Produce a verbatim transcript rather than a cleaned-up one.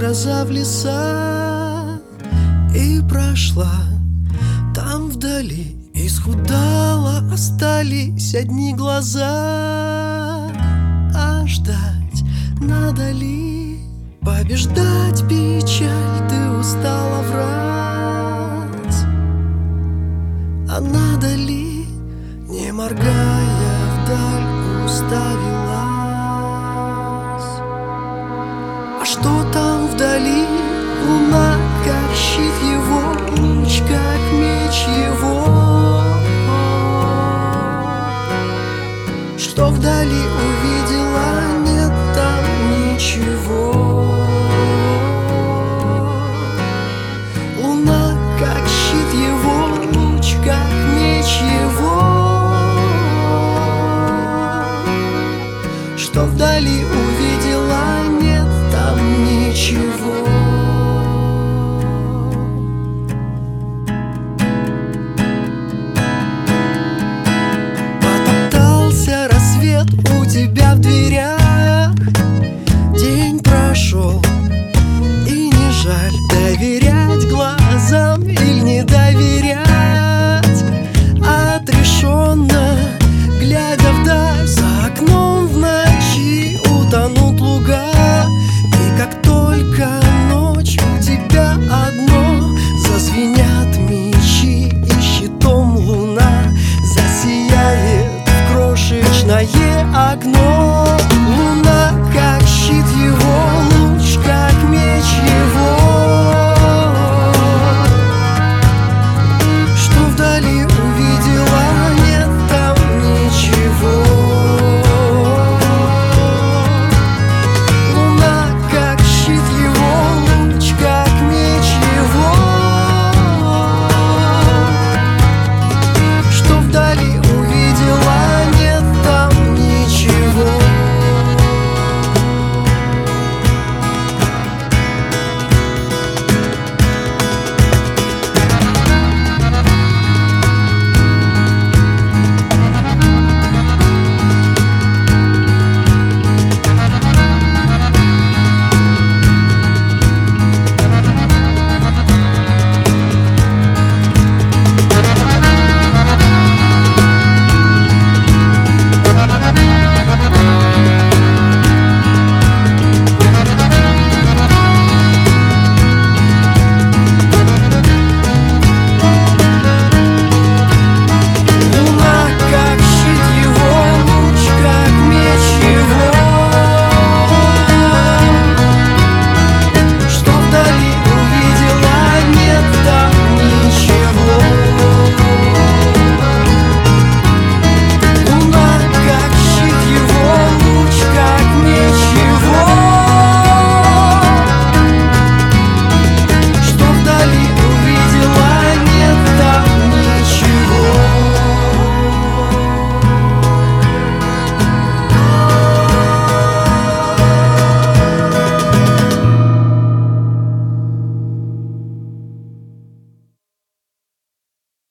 гроза в леса и прошла. Там вдали исхудала, остались одни глаза. А ждать надо ли? Побеждать печаль, ты устала врать. А надо ли, не моргая вдаль, уставилась? А что там вдали? Луна, как щит его, луч, как меч его. Что вдали увидела, нет там ничего. Луна, как щит его, луч, как меч его. Что вдали увидела, нет там ничего. У тебя в дверях день прошел, и не жаль доверять глазам или не доверять. Отрешенно, глядя вдаль, за окном в ночи утонут луга. И как только ночь у тебя одно, зазвенят мечи, и щитом луна засияет крошечное окно. Луна, как щит его, луч, как меч его.